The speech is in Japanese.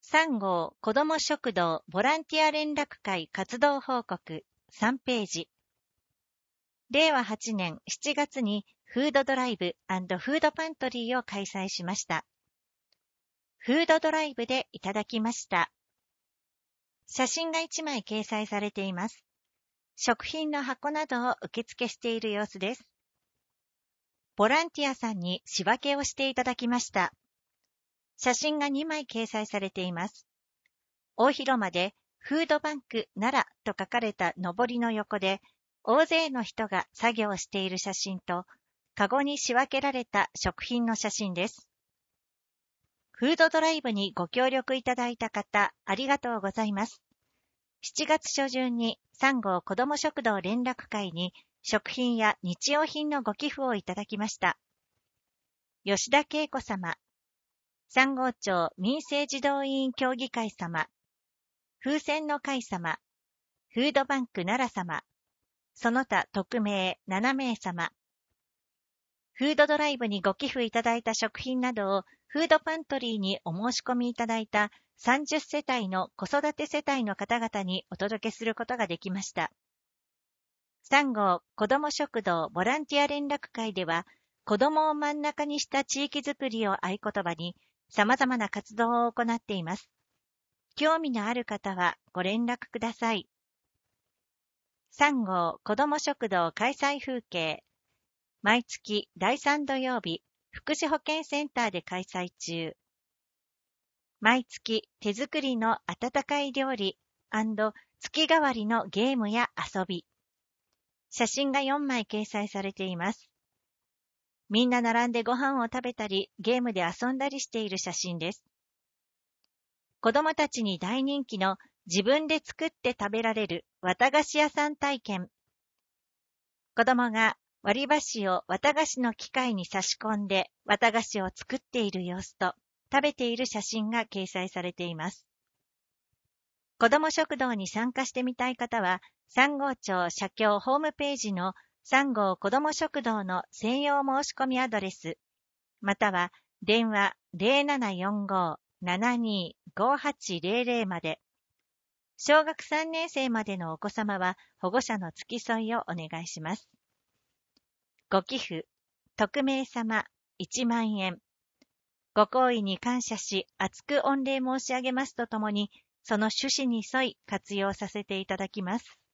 3号子ども食堂ボランティア連絡会活動報告3ページ。令和8年7月にフードドライブ&フードパントリーを開催しました。フードドライブでいただきました。写真が1枚掲載されています。食品の箱などを受付している様子です。ボランティアさんに仕分けをしていただきました。写真が2枚掲載されています。大広間でフードバンク奈良と書かれた上りの横で、大勢の人が作業している写真と、カゴに仕分けられた食品の写真です。フードドライブにご協力いただいた方、ありがとうございます。7月初旬に3号子ども食堂連絡会に食品や日用品のご寄付をいただきました。吉田恵子様、3号町民生児童委員協議会様、風船の会様、フードバンク奈良様、その他匿名7名様。フードドライブにご寄付いただいた食品などをフードパントリーにお申し込みいただいた30世帯の子育て世帯の方々にお届けすることができました。3号子ども食堂ボランティア連絡会では、子どもを真ん中にした地域づくりを合言葉に様々な活動を行っています。興味のある方はご連絡ください。3号子ども食堂開催風景。毎月第3土曜日、福祉保健センターで開催中。毎月手作りの温かい料理&月替わりのゲームや遊び。写真が4枚掲載されています。みんな並んでご飯を食べたり、ゲームで遊んだりしている写真です。子供たちに大人気の自分で作って食べられる綿菓子屋さん体験。子供が割り箸を綿菓子の機械に差し込んで綿菓子を作っている様子と食べている写真が掲載されています。子ども食堂に参加してみたい方は、3号町社協ホームページの3号子ども食堂の専用申し込みアドレス、または電話 0745-725800 まで。小学3年生までのお子様は保護者の付き添いをお願いします。ご寄付、匿名様1万円。ご厚意に感謝し、厚く御礼申し上げますとともに、その趣旨に沿い活用させていただきます。